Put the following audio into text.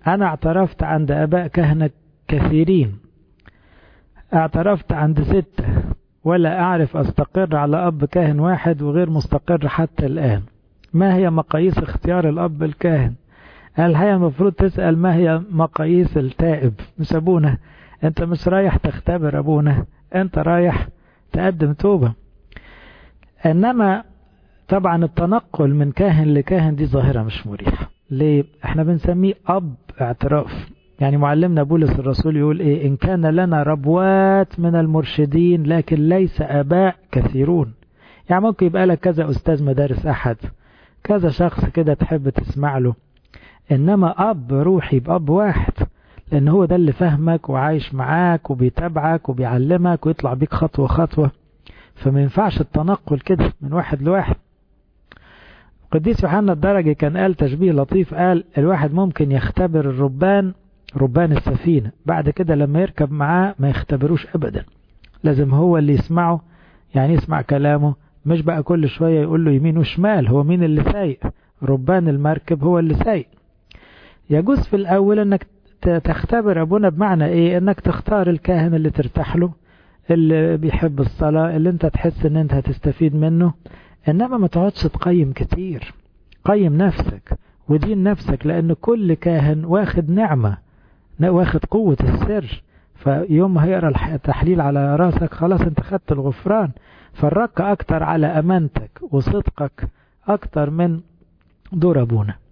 أنا اعترفت عند آباء كهنة كثيرين، اعترفت عند 6، ولا أعرف أستقر على أب كاهن واحد وغير مستقر حتى الآن. ما هي مقاييس اختيار الأب الكاهن؟ قال هي المفروض تسأل ما هي مقاييس التائب، مش أبونا. أنت مش رايح تختبر أبونا، أنت رايح تقدم توبة. إنما طبعا التنقل من كاهن لكاهن دي ظاهرة مش مريحة. ليه؟ احنا بنسميه أب اعتراف. يعني معلمنا بولس الرسول يقول ايه؟ إن كان لنا ربوات من المرشدين لكن ليس آباء كثيرون. يعني ممكن يبقى لك كذا أستاذ مدارس أحد، كذا شخص كده تحب تسمع له، إنما أب روحي بأب واحد، لأن هو ده اللي فهمك وعايش معاك وبيتابعك وبيعلمك ويطلع بيك خطوة خطوة. فما ينفعش التنقل كده من واحد لواحد. قديس يوحنا الدرجي كان قال تشبيه لطيف، قال الواحد ممكن يختبر ربان السفينة، بعد كده لما يركب معاه ما يختبروش أبدا، لازم هو اللي يسمعه، يعني يسمع كلامه، مش بقى كل شوية يقول له يمين وشمال. هو مين اللي سايق؟ ربان المركب هو اللي سايق. يجوز في الأول أنك تختبر أبونا، بمعنى إيه؟ أنك تختار الكاهن اللي ترتاح له، اللي بيحب الصلاة، اللي أنت تحس أن أنت هتستفيد منه. إنما ما تقعدش تقيم كتير، قيم نفسك ودين نفسك، لأن كل كاهن واخد نعمة، واخد قوة السر، فيوم هيقرأ التحليل على راسك خلاص أنت خدت الغفران. فالرك أكتر على أمانتك وصدقك أكتر من دور أبونا.